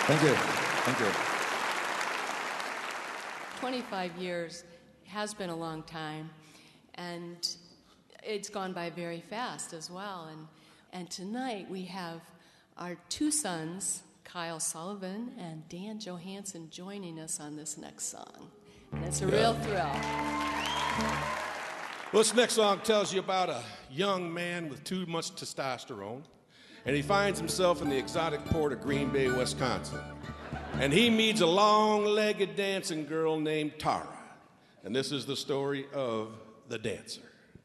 Thank you. Thank you. 25 years has been a long time, and it's gone by very fast as well. And tonight we have our two sons, Kyle Sullivan and Dan Johansson, joining us on this next song. And it's a real thrill. Well, this next song tells you about a young man with too much testosterone, and he finds himself in the exotic port of Green Bay, Wisconsin. And he meets a long-legged dancing girl named Tara. And this is the story of the dancer.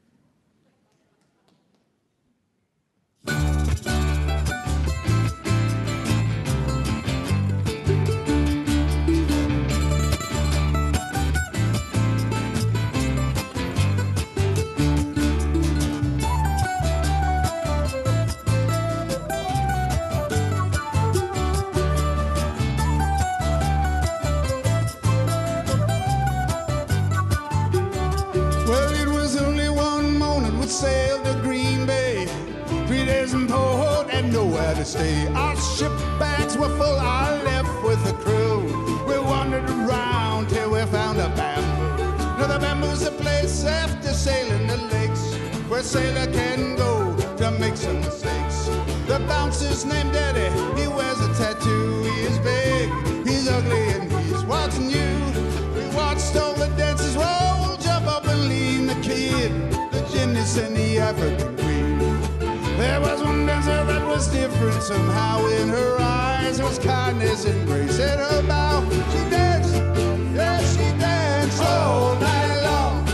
Sailed to Green Bay, 3 days in port and nowhere to stay. Our ship bags were full, I left with the crew. We wandered around till we found a bamboo. Now the bamboo's a place after sailing the lakes where a sailor can go to make some mistakes. The bouncer's named Eddie, he wears a tattoo. He is big, he's ugly, and he's watching you. We watched all the dancers roll, jump up and lean. The kid, gymnast and the African queen. There was one dancer that was different somehow. In her eyes was kindness and grace. In her bow, she danced, yes, she danced all night long.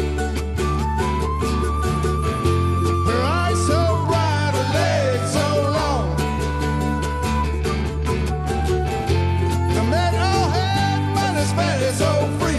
Her eyes so bright, her legs so long. The men all had money spent so free.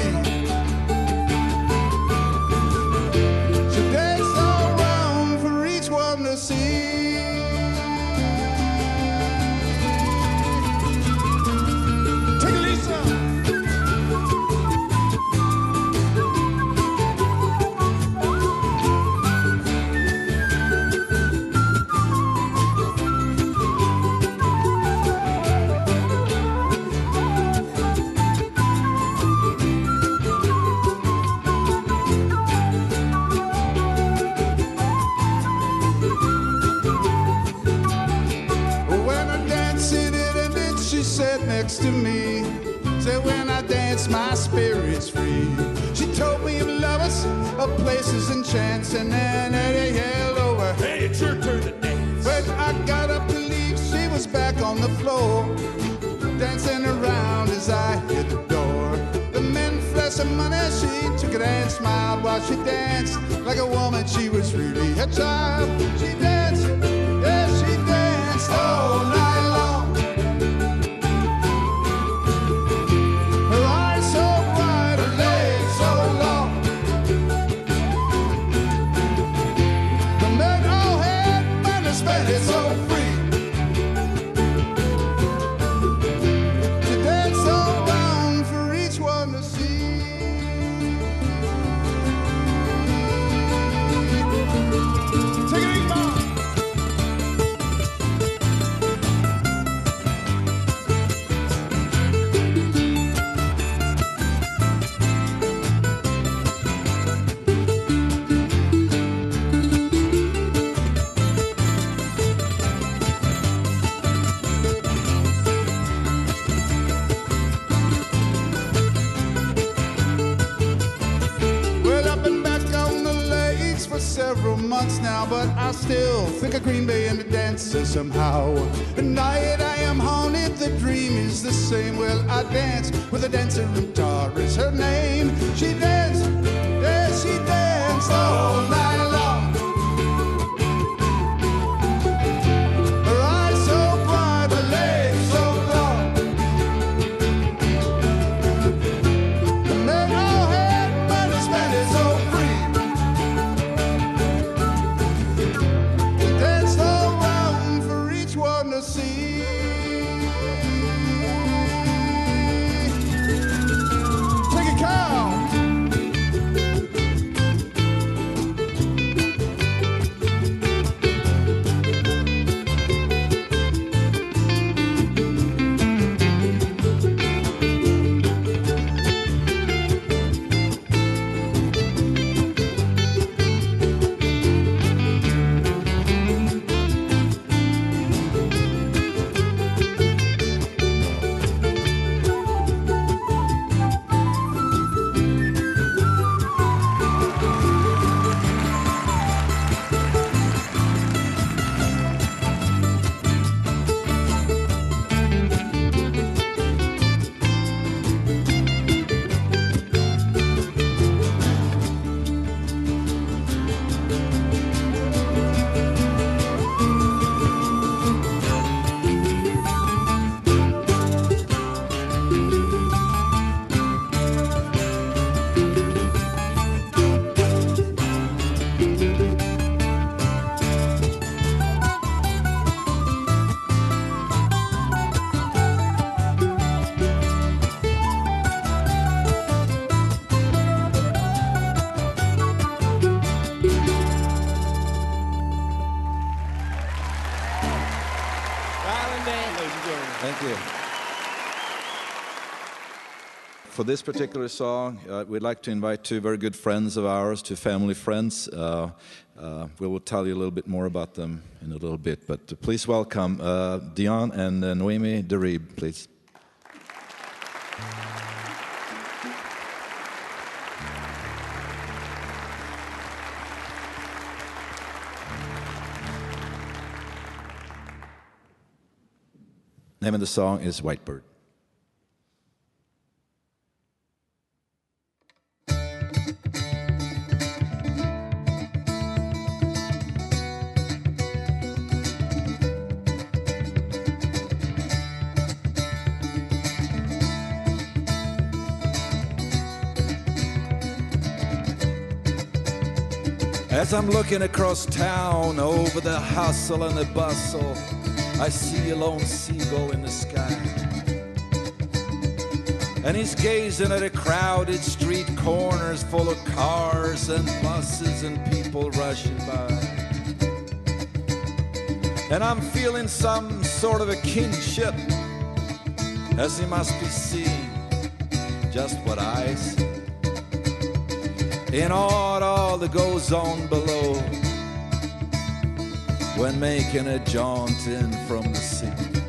To me, said when I dance my spirit's free. She told me of lovers, of places and chance, and then Eddie yelled over, hey, it's your turn to dance. But I got up to leave, she was back on the floor, dancing around as I hit the door. The men flashed some money, she took it and smiled while she danced like a woman, she was really a child. She danced, yes, she danced all night long. It's so free to dance around for each one to see. Take it easy, Mom. Several months now, but I still think of Green Bay and the dancer somehow. At night I am haunted, the dream is the same. Well, I dance with a dancer and Tara is her name. She danced, yes, she danced all night long. Her eyes so bright, her legs so long. The men all had money spent it so free. Take a cow. Dream Band, ladies and gentlemen. Thank you. For this particular song, we'd like to invite two very good friends of ours, two family friends. We will tell you a little bit more about them in a little bit, but please welcome Dion and Noemi Derib, please. Name of the song is Whitebird. As I'm looking across town over the hustle and the bustle, I see a lone seagull in the sky. And he's gazing at a crowded street corners full of cars and buses and people rushing by. And I'm feeling some sort of a kinship, as he must be seeing just what I see in all that goes on below when making a jaunt in from the sea.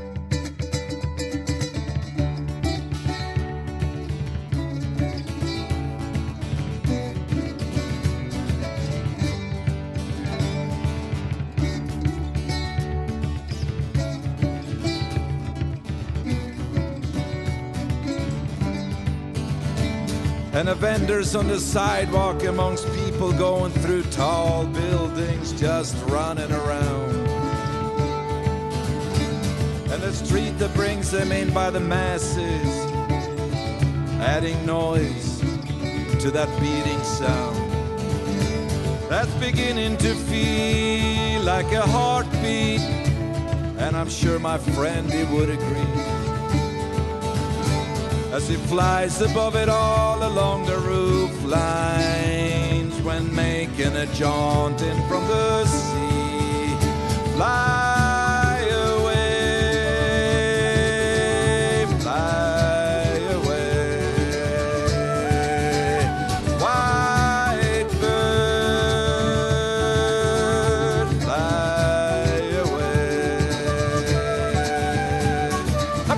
And the vendors on the sidewalk amongst people going through tall buildings just running around. And the street that brings them in by the masses, adding noise to that beating sound. That's beginning to feel like a heartbeat, and I'm sure my friend he would agree. As he flies above it all along the roof lines when making a jaunt in from the sea. Fly away, fly away, white bird, fly away. Hup.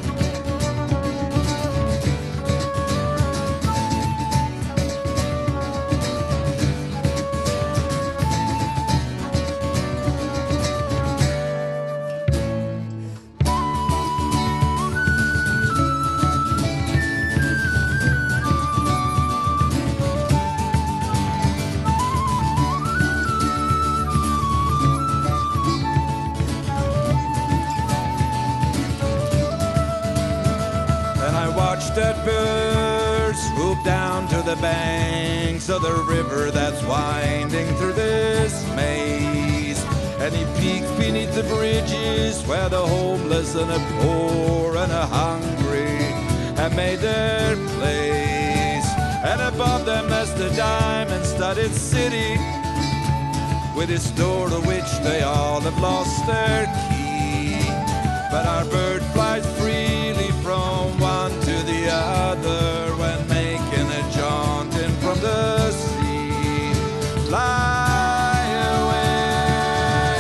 That bird swoop down to the banks of the river that's winding through this maze. And he peeks beneath the bridges where the homeless and the poor and the hungry have made their place. And above them there's the diamond-studded city with its door to which they all have lost their key. But our bird flies freely from one to the other when making a jaunt in from the sea. Fly away,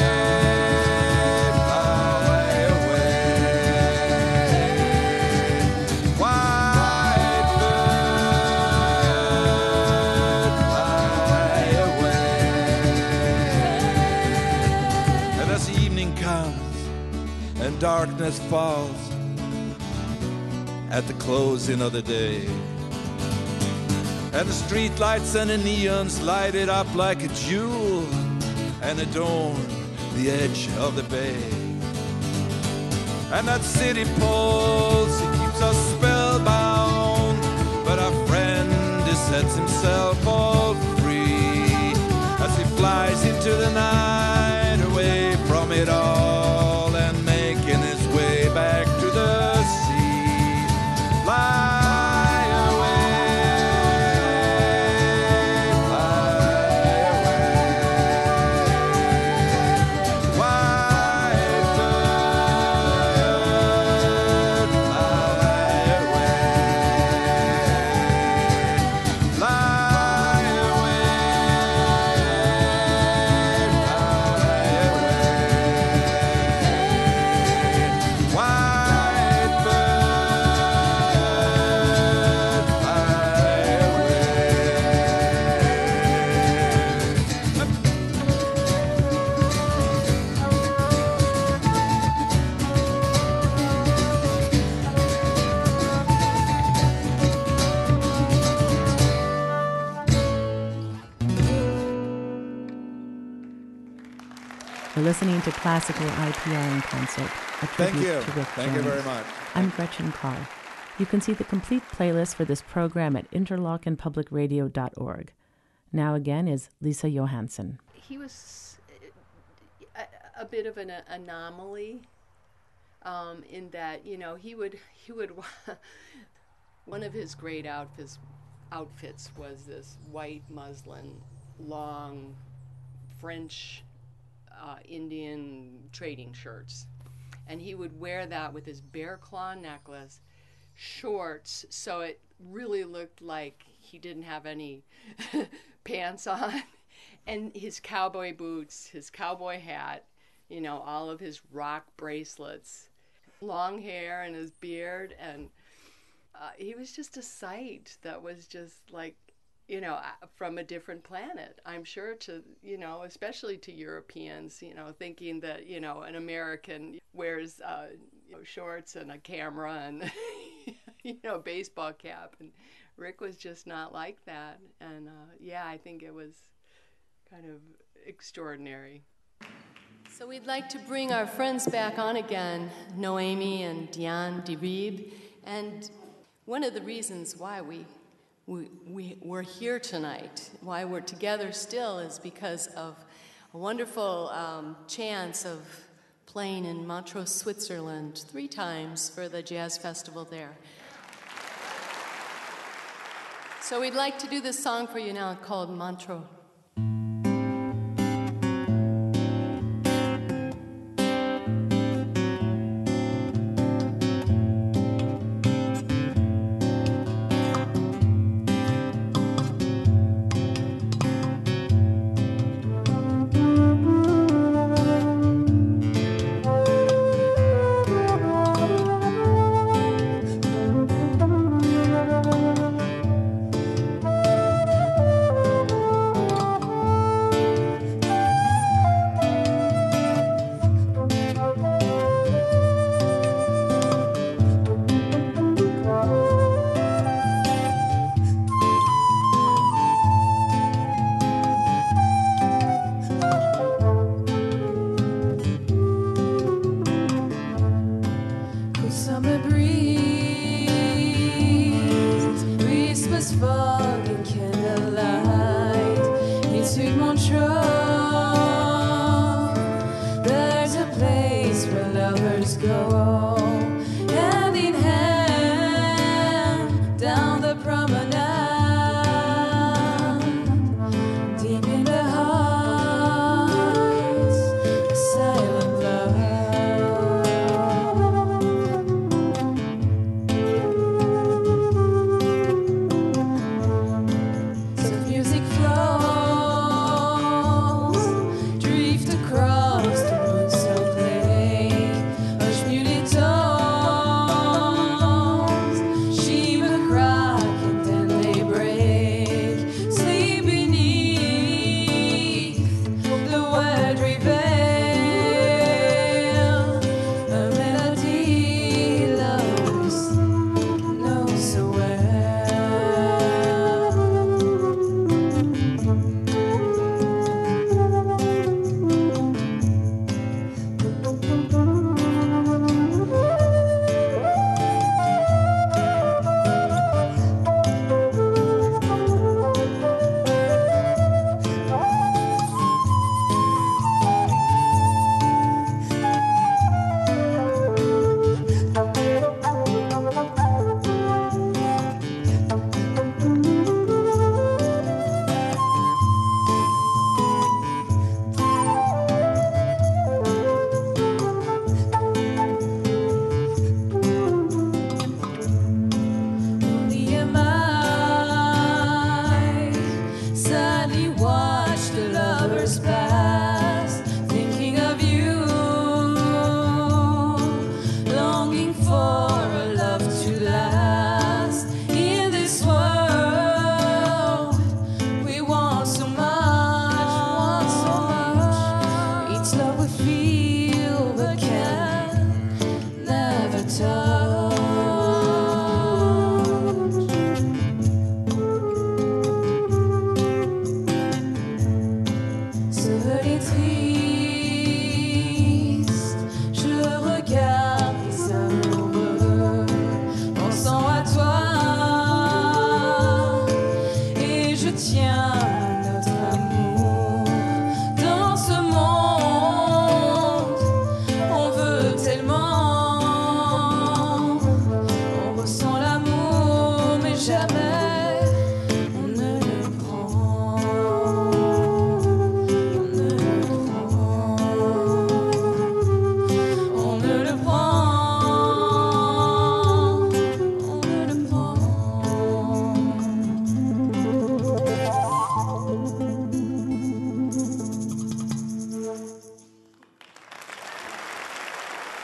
fly away, white bird, fly away. And as evening comes and darkness falls at the closing of the day, and the street lights and the neons light it up like a jewel and adorn the edge of the bay. And that city pulse, it keeps us spellbound, but our friend he sets himself all free as he flies into the night away from it all and making his way back to the sea. Fly away, fly away, white bird, listening to Classical IPR in Concert. Thank you. Thank you very much. I'm Gretchen Carr. You can see the complete playlist for this program at interlockenpublicradio.org. Now again is Lisa Johansson. He was a bit of an anomaly in that, you know, he would one of his great outfits was this white muslin, long French Indian trading shirts. And he would wear that with his bear claw necklace, shorts, so it really looked like he didn't have any pants on, and his cowboy boots, his cowboy hat, you know, all of his rock bracelets, long hair and his beard, and he was just a sight that was just like, you know, from a different planet, I'm sure, to, you know, especially to Europeans, you know, thinking that, you know, an American wears you know, shorts and a camera and, you know, baseball cap. And Rick was just not like that. And, yeah, I think it was kind of extraordinary. So we'd like to bring our friends back on again, Noemi and Diane DeRieb. And one of the reasons why we're here tonight, why we're together still, is because of a wonderful chance of playing in Montreux, Switzerland 3 times for the jazz festival there. So we'd like to do this song for you now called Montreux. Drift across the moonstone plain, hush muted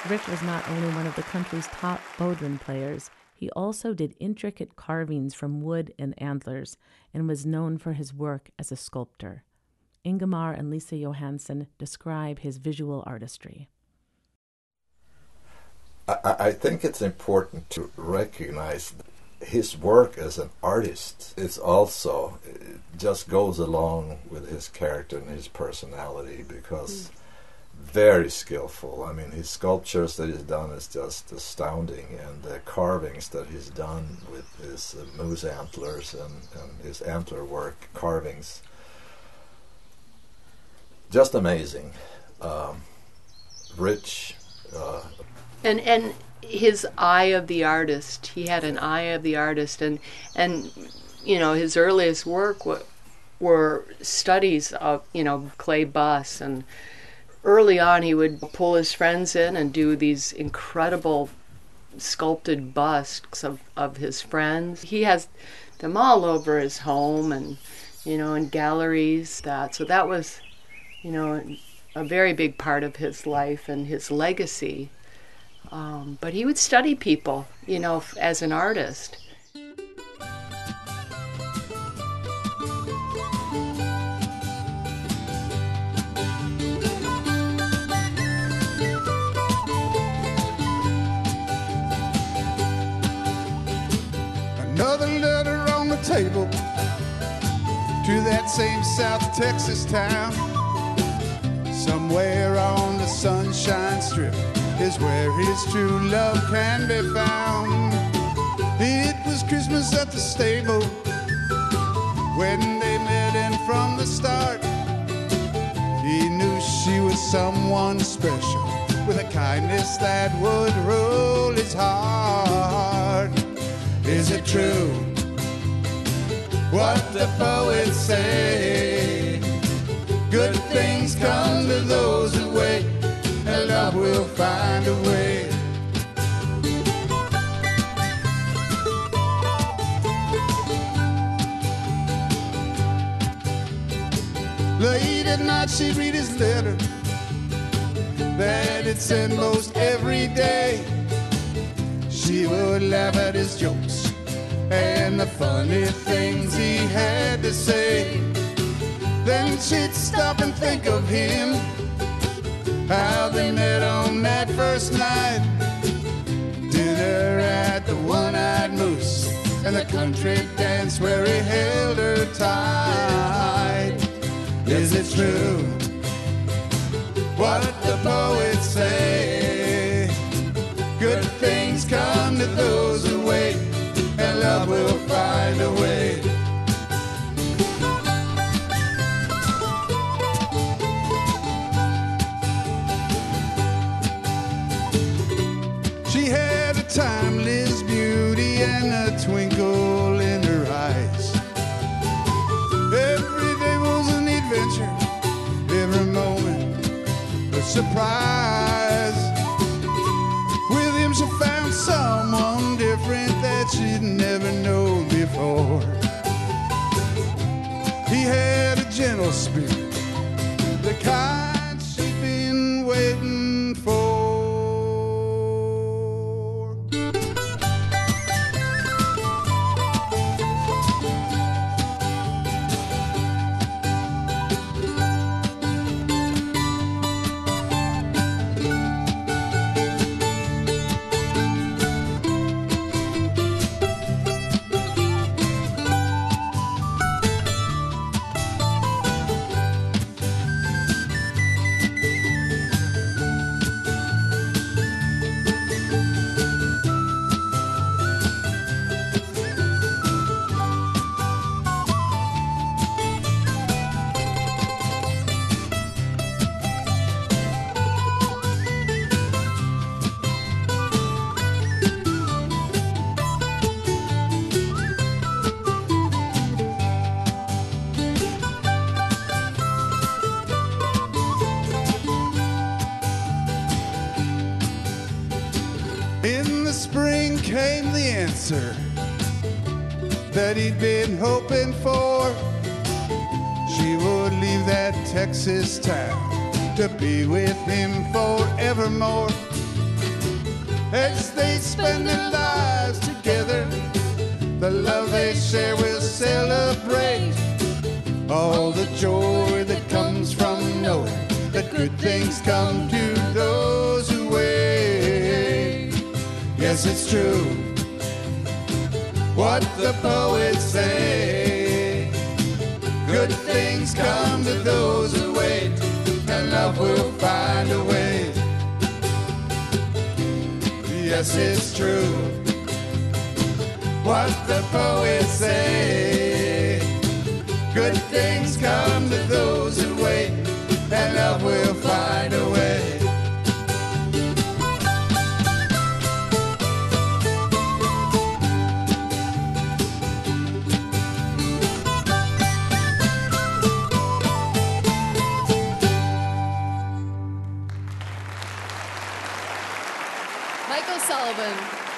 Rick was not only one of the country's top bodhrán players, he also did intricate carvings from wood and antlers and was known for his work as a sculptor. Ingemar and Lisa Johansson describe his visual artistry. I think it's important to recognize his work as an artist is also, it just goes along with his character and his personality, because very skillful. I mean, his sculptures that he's done is just astounding, and the carvings that he's done with his moose antlers and his antler work carvings, just amazing. Rich. And his eye of the artist. He had an eye of the artist, and you know, his earliest work were studies of, you know, clay busts, and early on he would pull his friends in and do these incredible sculpted busts of his friends. He has them all over his home and, you know, in galleries. So that was, you know, a very big part of his life and his legacy. But he would study people, you know, as an artist. Another letter on the table to that same South Texas town. Somewhere on the Sunshine Strip is where his true love can be found. It was Christmas at the stable when they met, and from the start he knew she was someone special, with a kindness that would rule his heart. Is it true what the poets say? Good things come to those who wait, and love will find a way. Late at night she'd read his letter that he'd sent most every day. She would laugh at his jokes and the funny things he had to say. Then she'd stop and think of him, how they met on that first night. Dinner at the One-Eyed Moose, and the country dance where he held her tight. Is it true what the poets say? Good things come to those who wait, and love will find a way. She had a timeless beauty and a twinkle in her eyes. Every day was an adventure, every moment a surprise. With him she found someone different that she'd never known before. He had a gentle spirit, the kind she'd been waiting for. In the spring came the answer that he'd been hoping for. She would leave that Texas town to be with him forevermore. as they spend their lives together. The love they share will celebrate all the joy that comes from knowing that good things come to those who wait. Yes, it's true what the poets say. Good things come to those who wait, and love will find a way. Yes, it's true what the poets say. Good things come to those who wait, and love will find a way. Michael Sullivan.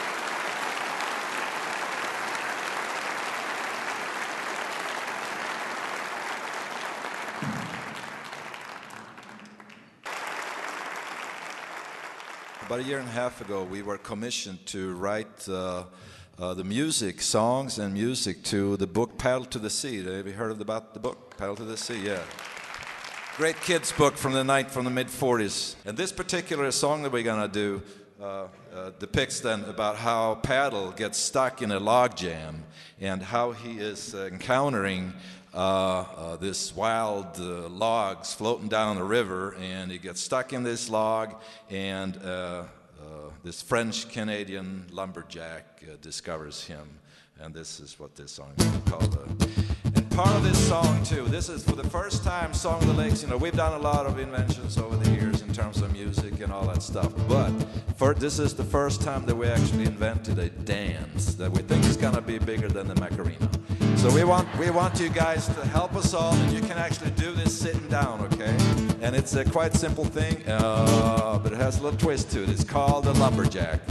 About a year and a half ago, we were commissioned to write the music, songs and music to the book Paddle to the Sea. Have you heard about the book, Paddle to the Sea? Yeah. Great kids book from the mid-40s. And this particular song that we're going to do depicts then about how Paddle gets stuck in a log jam and how he is encountering this wild logs floating down the river, and he gets stuck in this log, and this French-Canadian lumberjack discovers him, and this is what this song is called. And part of this song, too, this is for the first time, Song of the Lakes. You know, we've done a lot of inventions over the years in terms of music and all that stuff, but this is the first time that we actually invented a dance that we think is going to be bigger than the Macarena. So we want you guys to help us all, and you can actually do this sitting down, okay? And it's a quite simple thing, but it has a little twist to it. It's called the lumberjack.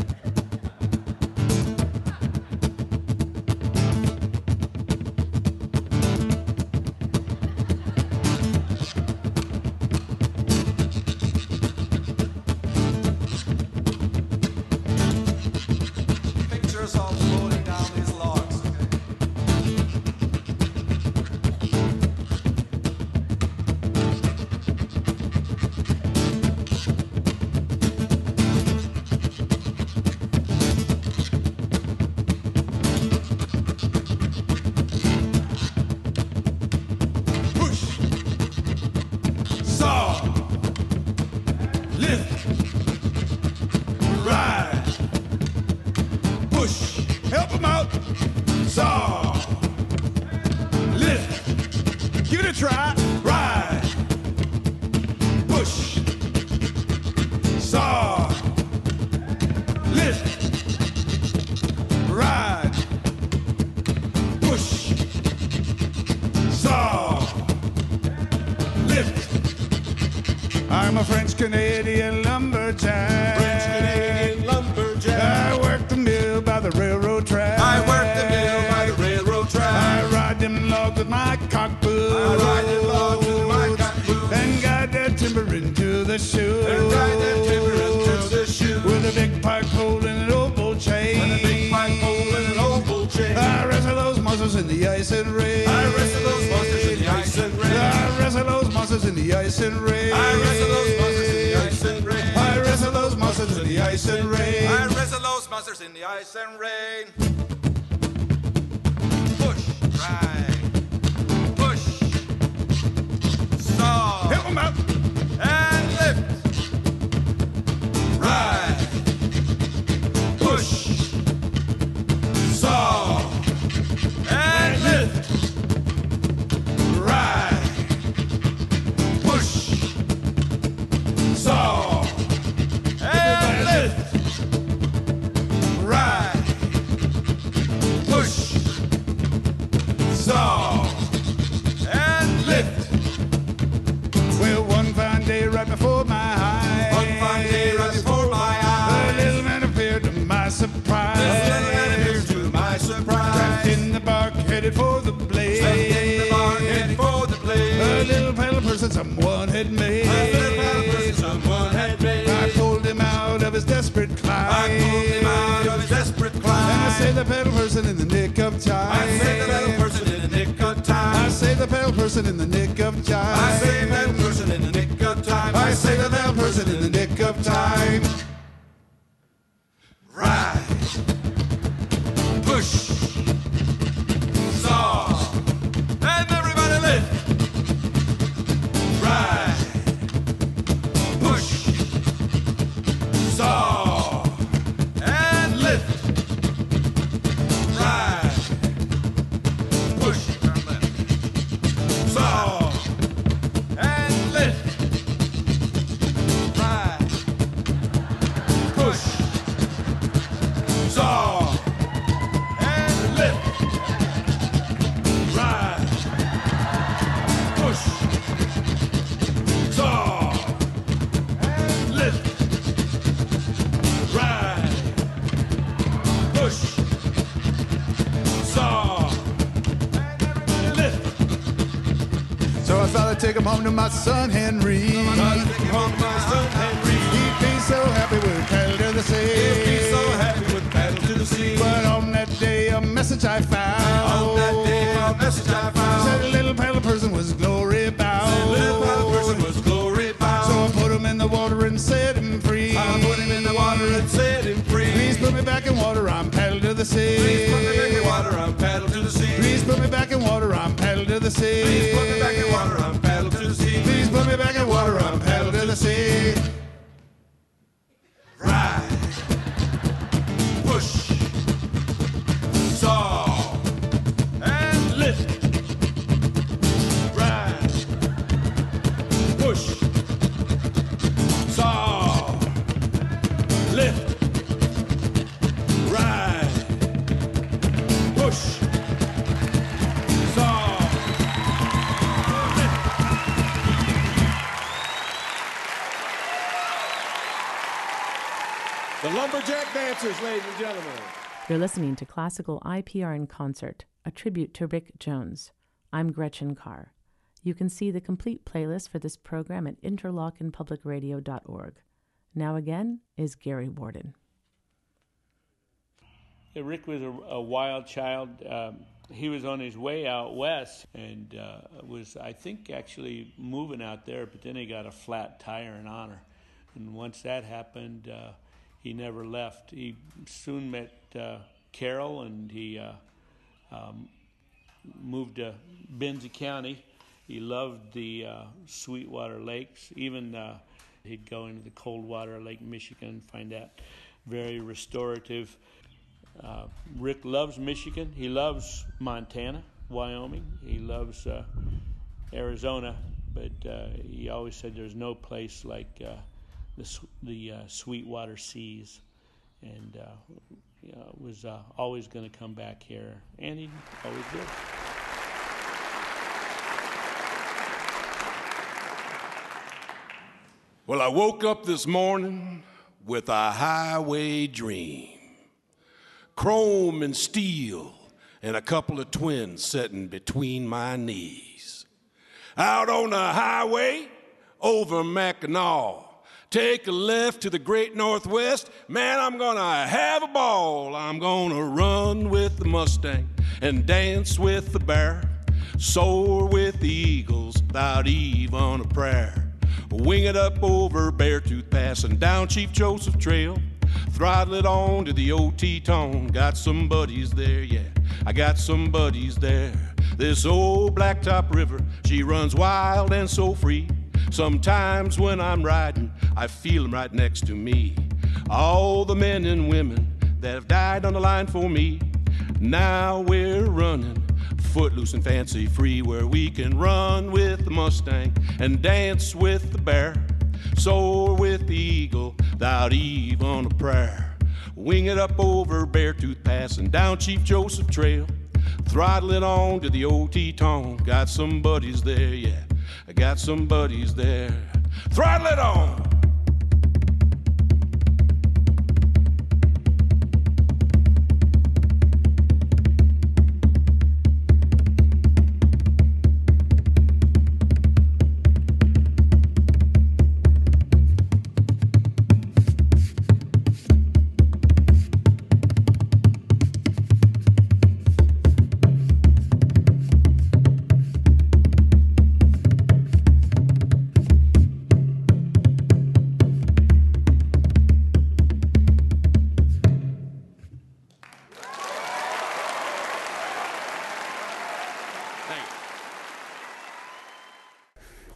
Pictures all floating down these logs, okay? Saw, lift, ride, push, help them out. Saw, lift, give it a try. Ride, push, saw, lift, ride, push, saw, lift. I'm a French-Canadian lumberjack. French-Canadian lumberjack. I work the mill by the railroad track. I work the mill by the railroad track. I ride them logs with my cock boot. I ride them logs with my cock boot. And guide that timber into the chute. And ride that timber into the chute. With a big pike pole and an old bull chain. And a big pike pole and an old bull chain. I wrestle those monsters in the ice and rain. I wrestle those monsters in the ice and rain. I wrestle those monsters in the ice and rain. I wrestle those monsters in the ice and rain. I wrestle those monsters in the ice and rain. I wrestle those monsters in the ice and rain. Push, ride, push, saw, Help them out. and lift, Ride, push, saw, and lift, ride, push, saw, and lift, ride, push, saw, and lift. Well, one person in the nick of time. I save that person in the nick of time. I save that person in the nick of time. Rise, push, saw, and everybody lift. Rise, push, saw, and lift. Rise, push, and lift. Saw, and lift. Rise, push, saw, and lift. Rise, push, saw, and lift. Rise, push, saw, and lift. So I thought I'd take him home to my son Henry. I'll take you home to my son Henry. He'd be so happy with paddle to the sea. He'll be so happy with paddle to the sea. But on that day a message I found. On that day, a message I found. Said a little paddle person was glory bound. Said a little paddle person was glory bound. So I put him in the water and set him free. I put him in the water and set him free. Please put me back in water, I'm paddle to the sea. Please put me back in water, I'm paddle to the sea. Please put me back in water, I'm paddle to the sea. Please put me back in water, I'm paddle to the sea. Please put me back in water, I'm paddle to the sea. Rise, push, saw, and lift. Rise, push, saw, lift. Rise, push, saw, lift. The Lumberjack Dancers, ladies and gentlemen. You're listening to Classical IPR in Concert, a tribute to Rick Jones. I'm Gretchen Carr. You can see the complete playlist for this program at interlockenpublicradio.org. Now again is Gary Warden. Yeah, Rick was a wild child. He was on his way out west and was, I think, actually moving out there, but then he got a flat tire in Honor. And once that happened, he never left. He soon met Carol, and he moved to Benzie County. He loved the Sweetwater Lakes. Even he'd go into the Coldwater Lake, Michigan, find that very restorative. Rick loves Michigan. He loves Montana, Wyoming. He loves Arizona, but he always said there's no place like the Sweetwater Seas, and was always going to come back here, and he always did. Well, I woke up this morning with a highway dream. Chrome and steel and a couple of twins sitting between my knees. Out on the highway over Mackinac. Take a left to the great Northwest. Man, I'm gonna have a ball. I'm gonna run with the Mustang and dance with the bear. Soar with the eagles without even a prayer. Wing it up over Beartooth Pass and down Chief Joseph Trail. Throttle it on to the old Teton. Got some buddies there, yeah, I got some buddies there. This old Blacktop River, she runs wild and so free. Sometimes when I'm riding, I feel them right next to me. All the men and women that have died on the line for me. Now we're running, footloose and fancy free, where we can run with the Mustang and dance with the bear. Soar with the eagle without even a prayer. Wing it up over Beartooth Pass and down Chief Joseph Trail. Throttle it on to the old Teton. Got some buddies there, yeah, I got some buddies there. Throttle it on!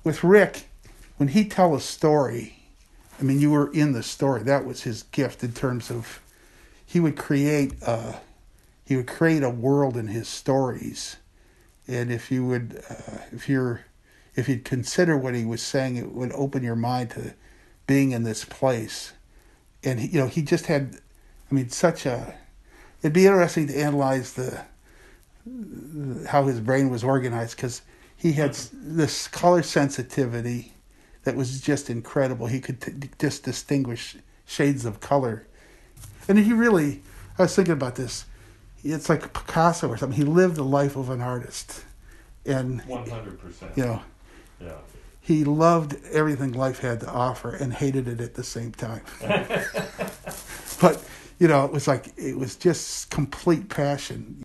with Rick, when he tell a story, I mean, you were in the story. That was his gift in terms of he would create a world in his stories, and if you'd consider what he was saying, it would open your mind to being in this place. And he just had, I mean, it'd be interesting to analyze how his brain was organized, because he had this color sensitivity that was just incredible. He could just distinguish shades of color. And I was thinking about this. It's like Picasso or something. He lived the life of an artist. And 100%. Yeah. He loved everything life had to offer and hated it at the same time. But, it was just complete passion.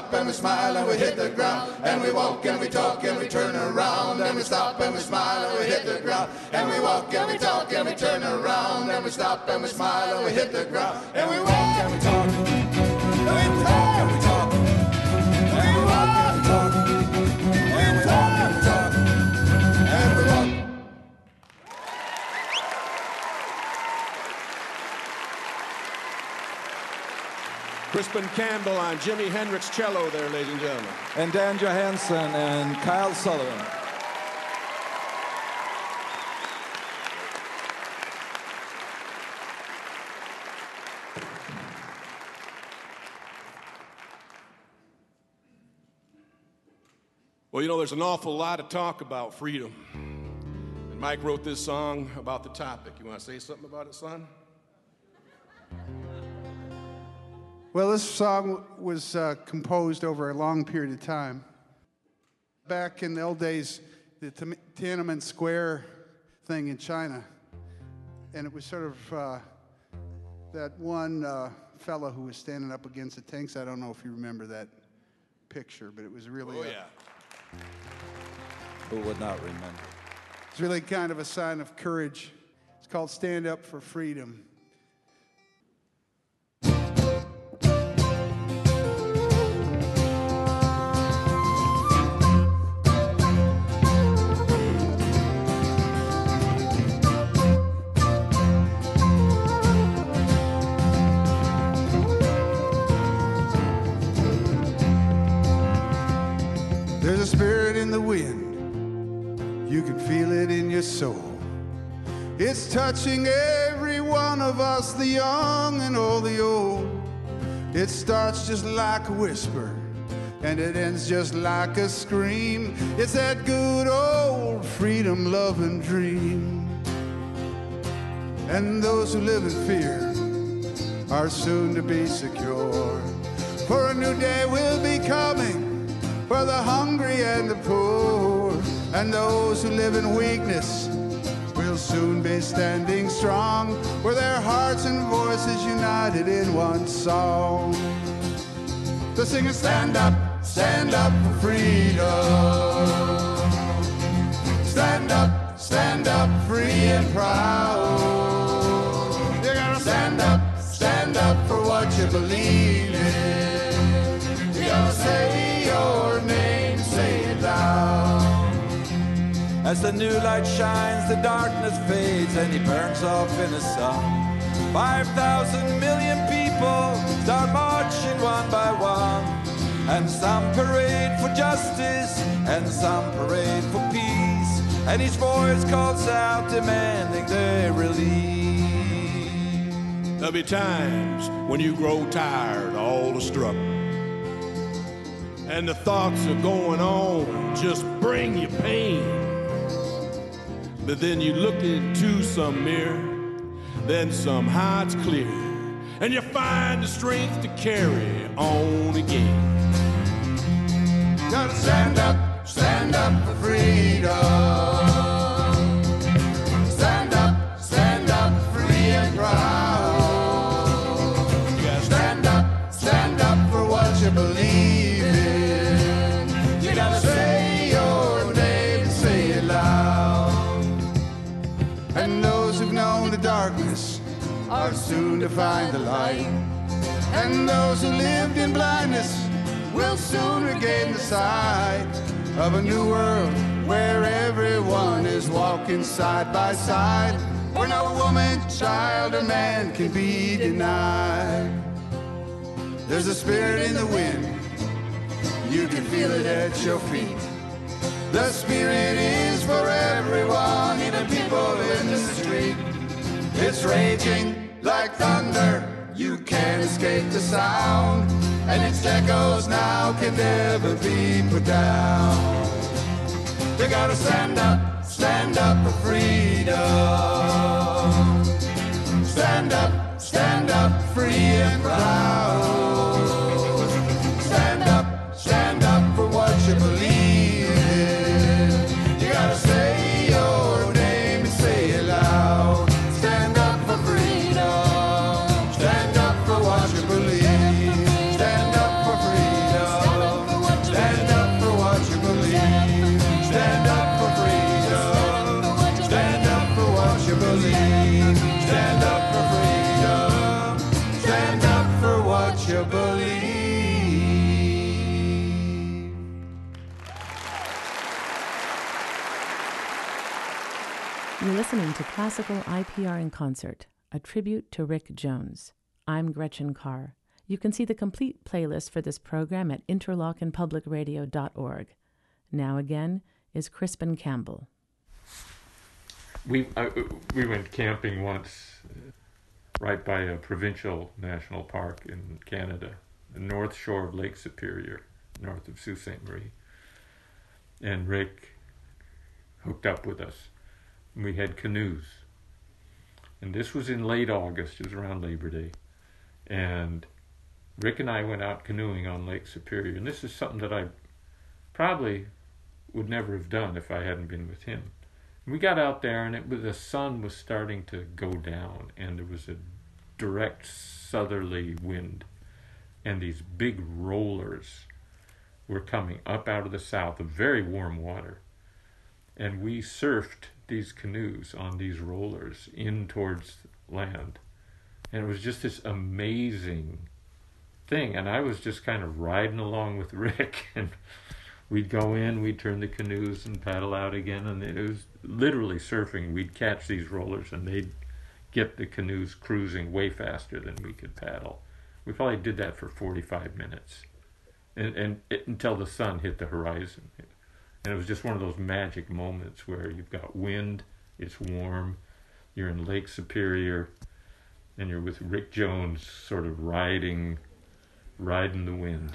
stop and we smile and we hit the ground. And we walk and we talk and we turn around. And we stop and we smile and we hit the ground. And we walk and we talk and we turn around. And we stop and we smile and we hit the ground. And we walk and we talk and we talk and we talk. And we walk and we talk and we talk and we talk and we walk. Crispin Campbell on Jimi Hendrix cello there, ladies and gentlemen. And Dan Johansson and Kyle Sullivan. Well, you know, there's an awful lot of talk about freedom. And Mike wrote this song about the topic. You want to say something about it, son? Well, this song was composed over a long period of time. Back in the old days, the Tiananmen Square thing in China, and it was sort of that one fellow who was standing up against the tanks. I don't know if you remember that picture, but it was really... Oh, yeah. Who would not remember? It's really kind of a sign of courage. It's called Stand Up for Freedom. There's a spirit in the wind, you can feel it in your soul. It's touching every one of us, the young and all the old. It starts just like a whisper, and it ends just like a scream. It's that good old freedom, love, and dream. And those who live in fear are soon to be secure, for a new day will be coming for the hungry and the poor. And those who live in weakness will soon be standing strong, with their hearts and voices united in one song. The singers stand up for freedom. Stand up, free and proud. You gotta stand up for what you believe in. You gotta say your name, say it loud. As the new light shines, the darkness fades, and he burns off in the sun. 5,000 million people start marching one by one, and some parade for justice, and some parade for peace, and each voice calls out demanding their release. There'll be times when you grow tired of all the struggle, and the thoughts of going on just bring you pain. But then you look into some mirror, then somehow it's clear, and you find the strength to carry on again. Gotta stand up for freedom. Stand up, free and proud. You gotta stand up for what you believe in. You gotta say your name and say it loud. And those who've known the darkness are soon to find the light. And those who lived in blindness will soon regain the sight of a new world where everyone is walking side by side, where no woman, child, or man can be denied. There's a spirit in the wind, you can feel it at your feet. The spirit is for everyone, even people in the street. It's raging like thunder, you can't escape the sound, and its echoes now can never be put down. You gotta stand up for freedom. Stand up, free and proud. Stand up for what you believe in. You gotta say your name and say it loud. Stand up for freedom. Stand up for what you believe. Stand up for freedom. to Classical IPR in Concert, a tribute to Rick Jones. I'm Gretchen Carr. You can see the complete playlist for this program at interlochenpublicradio.org. Now again is Crispin Campbell. We went camping once right by a provincial national park in Canada, the north shore of Lake Superior, north of Sault Ste. Marie. And Rick hooked up with us. We had canoes. And this was in late August, it was around Labor Day. And Rick and I went out canoeing on Lake Superior. And this is something that I probably would never have done if I hadn't been with him. We got out there, and the sun was starting to go down, and there was a direct southerly wind, and these big rollers were coming up out of the south of very warm water, and we surfed these canoes on these rollers in towards land, and it was just this amazing thing, and I was just kind of riding along with Rick, and we'd go in, we'd turn the canoes and paddle out again, and it was literally surfing. We'd catch these rollers, and they'd get the canoes cruising way faster than we could paddle. We probably did that for 45 minutes, until the sun hit the horizon. And it was just one of those magic moments where you've got wind, it's warm, you're in Lake Superior, and you're with Rick Jones sort of riding the wind.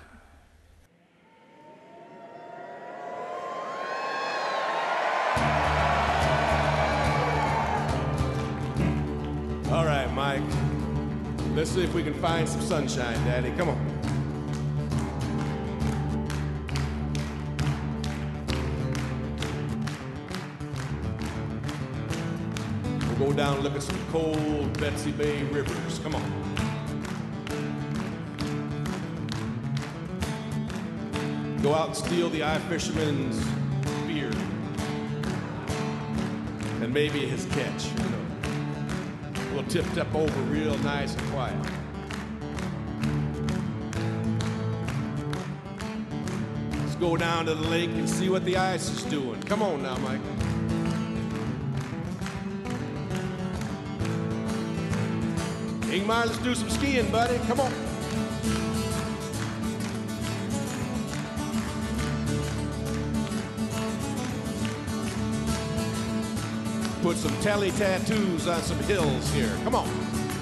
All right, Mike. Let's see if we can find some sunshine, Daddy. Come on. We'll go down and look at some cold Betsy Bay rivers. Come on. Go out and steal the eye fisherman's beard. And maybe his catch, you know. We'll tip over real nice and quiet. Let's go down to the lake and see what the ice is doing. Come on now, Mike. Ingmar, let's do some skiing, buddy. Come on. Put some telly tattoos on some hills here. Come on.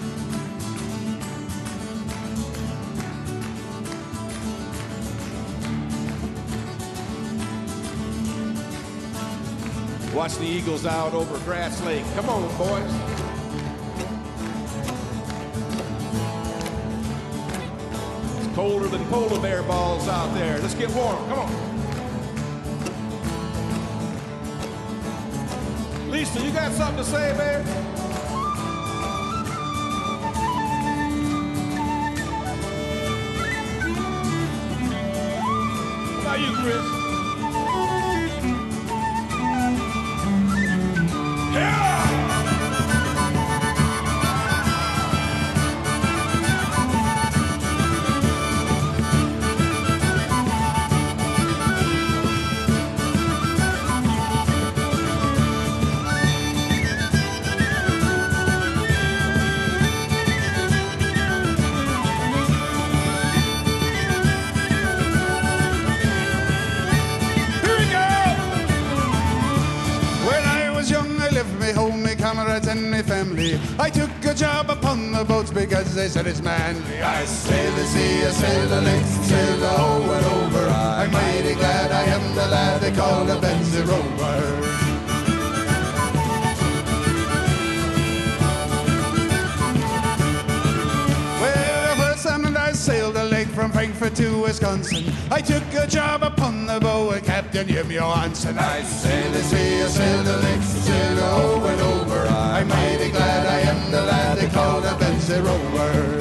Watch the eagles out over Grass Lake. Come on, boys. It's colder than polar bear balls out there. Let's get warm. Come on. Lisa, you got something to say, babe? How about you, Chris? Yeah! Comrades and my family, I took a job upon the boats because they said it's manly. I sail the sea, I sail the lakes, sail the whole and over. I'm mighty glad I am the lad they call the Benzie Rover. I sailed the lake from Frankfurt to Wisconsin. I took a job upon the boat with Captain Jim Johansson. I sailed the sea, I sailed the lakes, sailed the whole and over. I'm mighty glad I am the lad they call the Benzie Rover.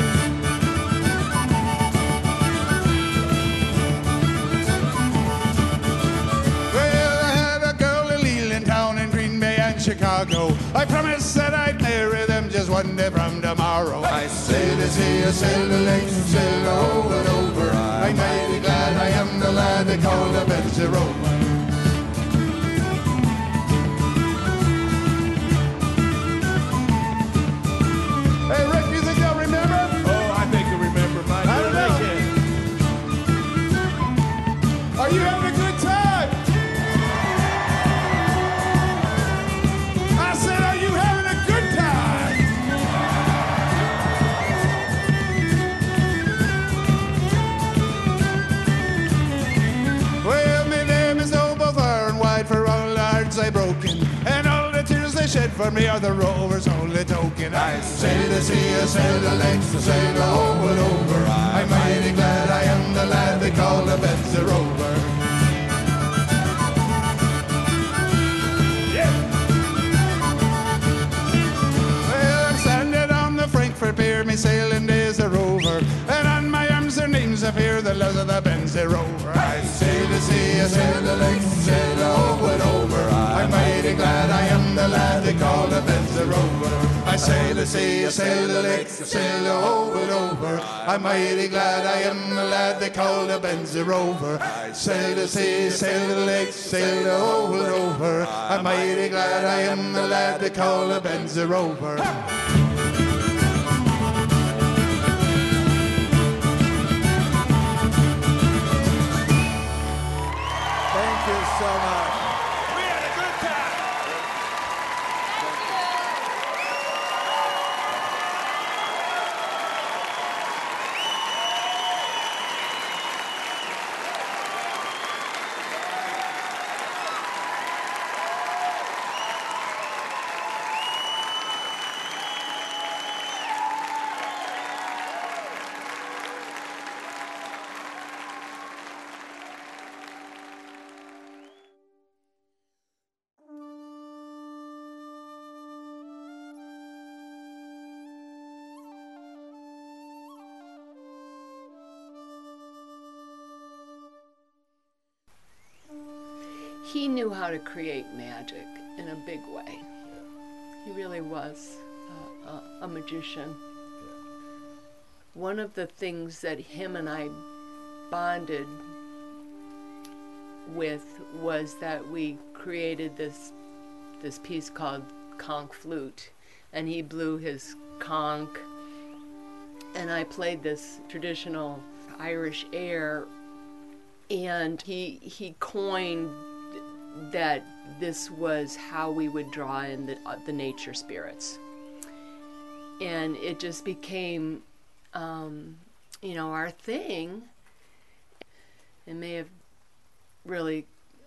Well, I had a girl in Leland Town in Green Bay and Chicago. I promised that I'd marry them just one day from tomorrow. I sail the sea, I sail the lakes, sail the whole and over. I'm mighty glad I am the lad they call the Benzie Rover. they broken, and all the tears they shed for me are the rover's only token. I sail the sea, I sail the lakes, I sail the whole world over. I'm mighty glad I am the lad they call the Benzie Rover. For beer, me sailing days are over, and on my arms their names appear, the lads of the Benzie Rover. I sail the sea, I sail the lakes, sail the whole world over. I'm mighty glad I am the lad they call the Benzie Rover. I sail the sea, I sail the lakes, I sail the whole world over. I'm mighty glad I am the lad they call the Benzie Rover. I sail the sea, sail the lakes, sail the whole world over. I'm mighty glad I am the lad they call the Benzie Rover. So much. We had a good time. He knew how to create magic in a big way. He really was a magician. One of the things that him and I bonded with was that we created this piece called Conch Flute, and he blew his conch, and I played this traditional Irish air, and he coined that this was how we would draw in the nature spirits. And it just became, our thing. It may have really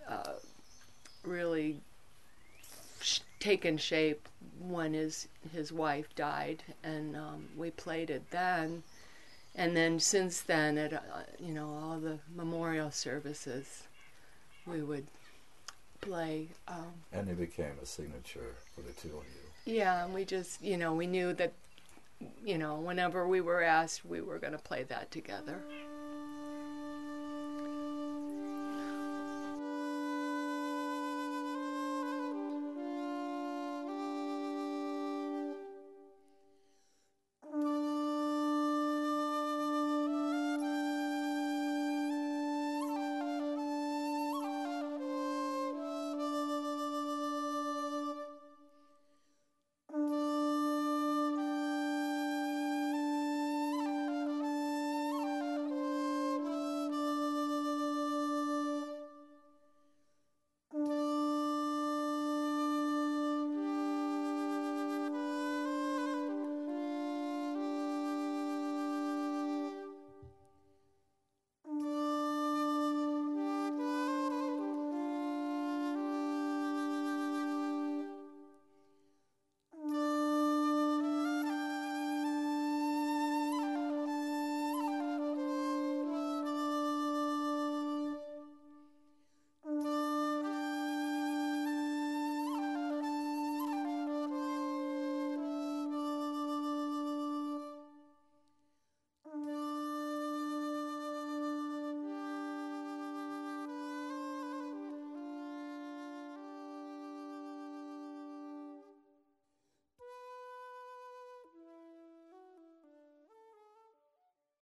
taken shape when his wife died, and we played it then. And then since then, at all the memorial services, we would play. And it became a signature for the two of you. Yeah, and we just, we knew that, whenever we were asked, we were going to play that together.